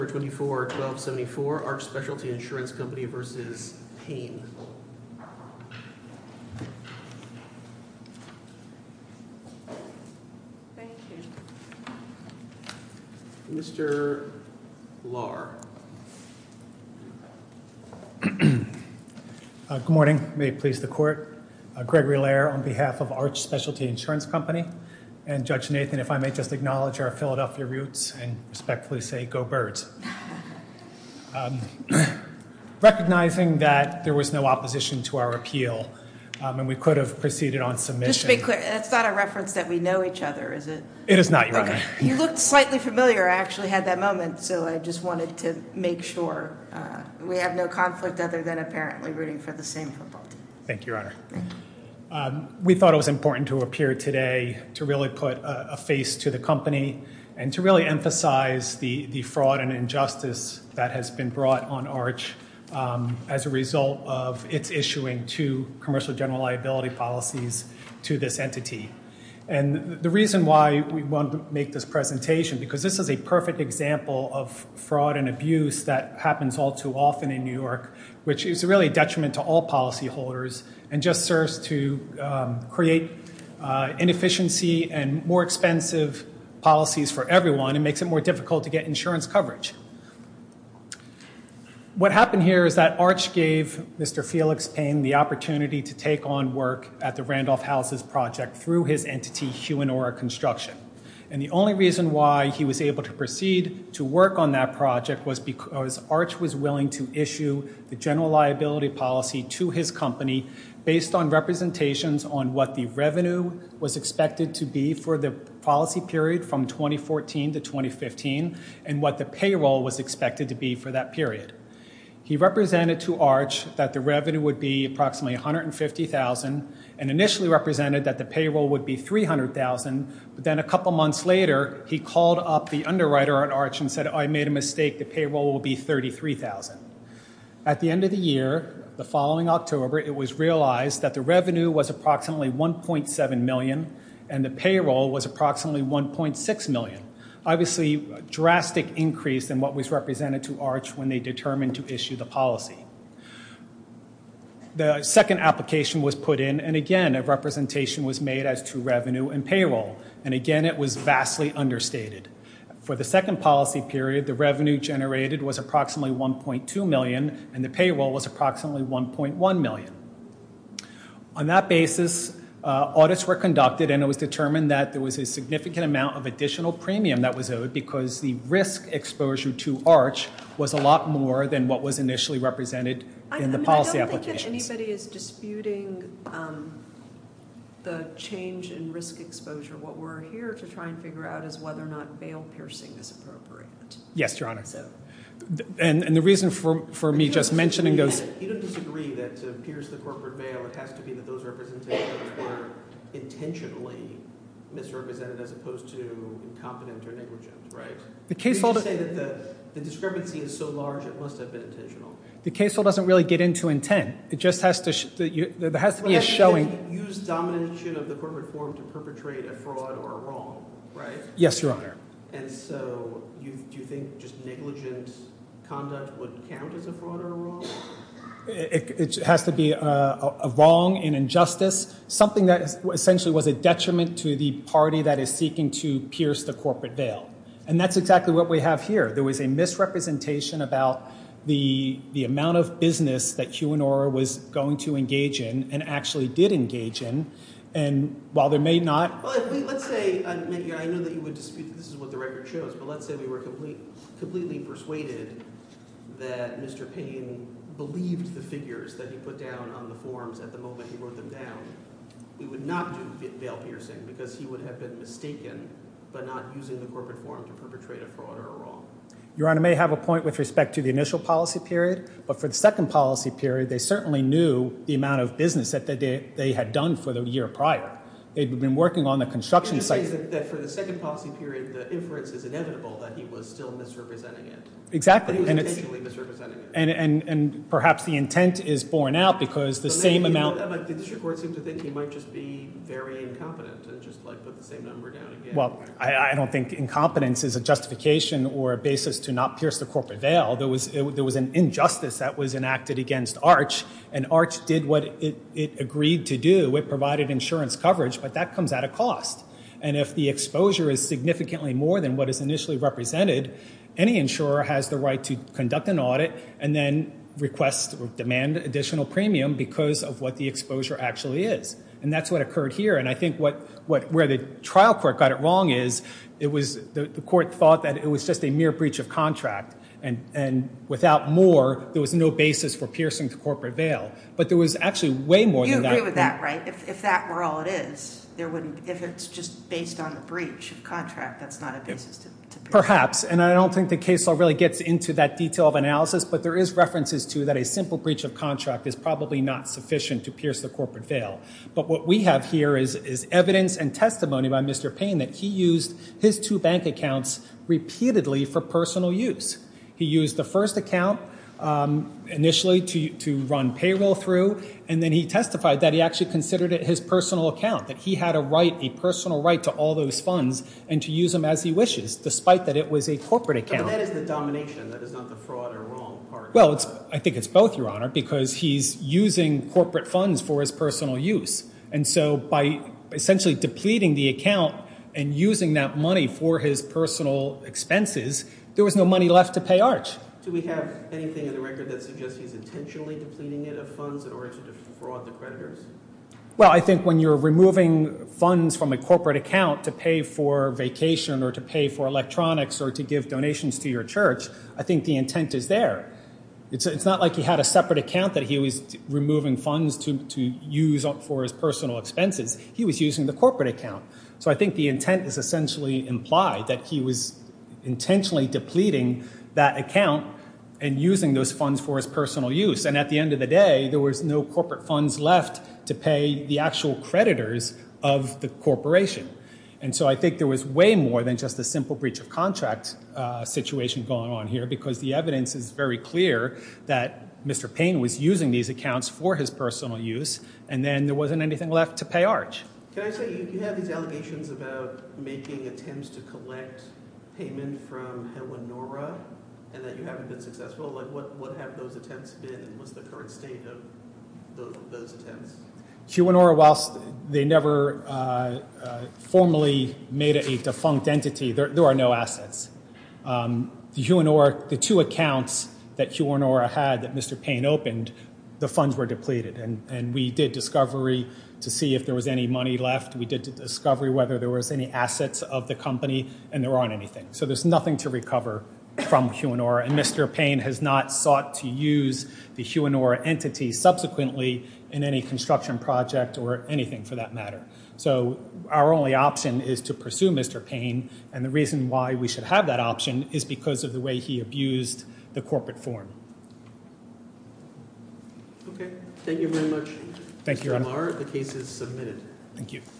24-1274, Arch Specialty Insurance Company versus Payne. Thank you. Mr. Lahr. Good morning. May it please the court. Gregory Lahr on behalf of Arch Specialty Insurance Company. And Judge Nathan, if I may just acknowledge our Philadelphia roots and respectfully say, go Birds. Recognizing that there was no opposition to our appeal, and we could have proceeded on submission. Just to be clear, that's not a reference that we know each other, is it? It is not, Your Honor. Okay. You looked slightly familiar. I actually had that moment, so I just wanted to make sure we have no conflict other than apparently rooting for the same football team. Thank you, Your Honor. Thank you. We thought it was important to appear today to really put a face to the company and to really emphasize the fraud and injustice that has been brought on Arch as a result of its issuing two commercial general liability policies to this entity. And the reason why we wanted to make this presentation, because this is a perfect example of fraud and abuse that happens all too often in New York, which is really a detriment to all policyholders and just serves to create inefficiency and more expensive policies for everyone and makes it more difficult to get insurance coverage. What happened here is that Arch gave Mr. Felix Payne the opportunity to take on work at the Randolph Houses project through his entity, Huonora Construction. And the only reason why he was able to proceed to work on that project was because Arch was willing to issue the general liability policy to his company based on representations on what the revenue was expected to be for the policy period from 2014 to 2015 and what the payroll was expected to be for that period. He represented to Arch that the revenue would be approximately $150,000 and initially represented that the payroll would be $300,000, but then a couple months later, he called up the underwriter at Arch and said, I made a mistake, the payroll will be $33,000. At the end of the year, the following October, it was realized that the revenue was approximately $1.7 million and the payroll was approximately $1.6 million. Obviously, a drastic increase in what was represented to Arch when they determined to issue the policy. The second application was put in, and again, a representation was made as to revenue and payroll. And again, it was vastly understated. For the second policy period, the revenue generated was approximately $1.2 million, and the payroll was approximately $1.1 million. On that basis, audits were conducted, and it was determined that there was a significant amount of additional premium that was owed because the risk exposure to Arch was a lot more than what was initially represented in the policy applications. I don't think that anybody is disputing the change in risk exposure. What we're here to try and figure out is whether or not veil piercing is appropriate. Yes, Your Honor. And the reason for me just mentioning those... You don't disagree that to pierce the corporate veil, it has to be that those representations were intentionally misrepresented as opposed to incompetent or negligent, right? The case law... You say that the discrepancy is so large it must have been intentional. The case law doesn't really get into intent. It just has to... there has to be a showing... You use domination of the corporate form to perpetrate a fraud or a wrong, right? Yes, Your Honor. And so do you think just negligent conduct would count as a fraud or a wrong? It has to be a wrong, an injustice, something that essentially was a detriment to the party that is seeking to pierce the corporate veil. And that's exactly what we have here. There was a misrepresentation about the amount of business that Huonora was going to engage in and actually did engage in. And while there may not... Well, let's say, I know that you would dispute that this is what the record shows, but let's say we were completely persuaded that Mr. Payne believed the figures that he put down on the forms at the moment he wrote them down. We would not do veil piercing because he would have been mistaken by not using the corporate form to perpetrate a fraud or a wrong. Your Honor may have a point with respect to the initial policy period, but for the second policy period, they certainly knew the amount of business that they had done for the year prior. They'd been working on the construction You're just site. saying that for the second policy period, the inference is inevitable that he was still misrepresenting it. Exactly. That he was And it's, intentionally misrepresenting it. and perhaps the intent is borne out because the But same maybe- amount. Like the district court seemed to think he might just be very incompetent and just like put the same number down again. Well, I don't think incompetence is a justification or a basis to not pierce the corporate veil. There was an injustice that was enacted against Arch, and Arch did what it agreed to do. It provided insurance coverage, but that comes at a cost. And if the exposure is significantly more than what is initially represented, any insurer has the right to conduct an audit and then request or demand additional premium because of what the exposure actually is. And that's what occurred here. And I think where the trial court got it wrong is it was the court thought that it was just a mere breach of contract. And without more, there was no basis for piercing the corporate veil. But there was actually way more You than that. agree with that, right? If that were all it is, there wouldn't. If it's just based on the breach of contract, that's not a basis to pierce. Perhaps, and I don't think the case law really gets into that detail of analysis, but there is references to that a simple breach of contract is probably not sufficient to pierce the corporate veil. But what we have here is evidence and testimony by Mr. Payne that he used his 2 bank accounts repeatedly for personal use. He used the first account initially to run payroll through, and then he testified that he actually considered it his personal account, that he had a personal right to all those funds and to use them as he wishes, despite that it was a corporate account. But that is the domination. That is not the fraud or wrong part. Well, I think it's both, Your Honor, because he's using corporate funds for his personal use. And so by essentially depleting the account and using that money for his personal expenses, there was no money left to pay Arch. Do we have anything in the record that suggests he's intentionally depleting it of funds in order to defraud the creditors? Well, I think when you're removing funds from a corporate account to pay for vacation or to pay for electronics or to give donations to your church, I think the intent is there. It's not like he had a separate account that he was removing funds to use for his personal expenses. He was using the corporate account. So I think the intent is essentially implied that he was intentionally depleting that account and using those funds for his personal use. And at the end of the day, there was no corporate funds left to pay the actual creditors of the corporation. And so I think there was way more than just a simple breach of contract situation going on here, because the evidence is very clear that Mr. Payne was using these accounts for his personal use, and then there wasn't anything left to pay Arch. Can I say, you have these allegations about making attempts to collect payment from Hewanora and that you haven't been successful. Like, what have those attempts been, and what's the current state of those attempts? Hewanora, whilst they never formally made it a defunct entity, there are no assets. The 2 accounts that Hewanora had that Mr. Payne opened, the funds were depleted. And we did discovery to see if there was any money left. We did discovery whether there was any assets of the company, and there aren't anything. So there's nothing to recover from Hewanora, and Mr. Payne has not sought to use the Hewanora entity subsequently in any construction project or anything for that matter. So our only option is to pursue Mr. Payne, and the reason why we should have that option is because of the way he abused the corporate form. Okay. Thank you very much. Thank you, Your Honor. Mr. Lamar. The case is submitted. Thank you.